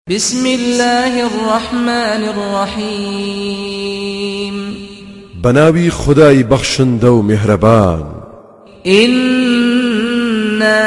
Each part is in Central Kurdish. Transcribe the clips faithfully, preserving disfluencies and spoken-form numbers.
بسم الله الرحمن الرحيم بناوي خداي بخشن دو مهربان إنا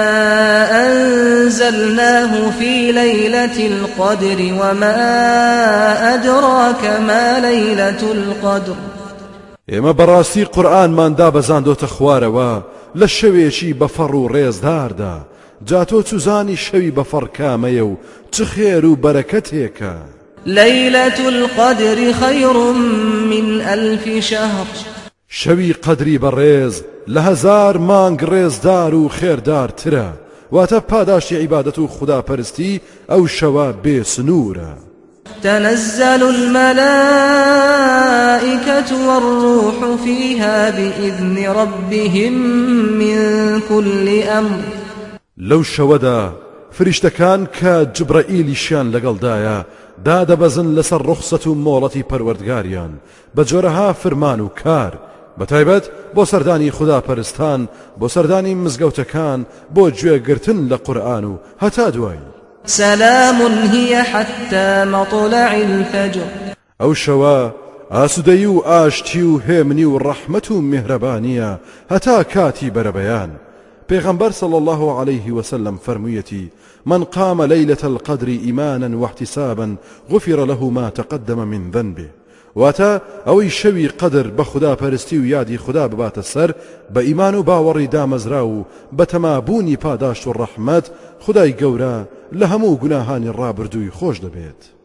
أنزلناه في ليلة القدر وما أدراك ما ليلة القدر اما براسي قرآن من دابزان دو تخواروا لشويشي بفرو ريز داردا جاتو تزاني شوي بفر كاميو تخيرو بركتيكا ليلة القدر خير من ألف شهر شوي قدري بريز لهزار مانگ ريز دارو خير دار ترى واتا پاداشي عبادتو خدا پرستی او شوا بسنورا تنزل الملائكة والروح فيها بإذن ربهم من كل أمر لو شودا فرشتكان كجبرائيليشان لقلدايا دادا بزن لسر رخصة مولتي پروردگاريان بجورها فرمانو كار بتايبت بو سرداني خدا پرستان بو سرداني مزگوتكان بو جوه گرتن لقرآنو هتا دوائي سلام هي حتى مطلع الفجر او شوا آسوديو آشتيو هيمنيو رحمتو مهربانيا هتا كاتي بربيان پیغمبر صلى الله عليه وسلم فرميتي من قام ليلة القدر إيمانا واحتسابا غفر له ما تقدم من ذنبه واتا اوي شوي قدر بخدا پرستي ويادي خدا ببات السر بإيمان باوري دامزراو بتمابوني پاداشت الرحمت خداي قورا لهمو گناهاني الرابردوي خوش دبيت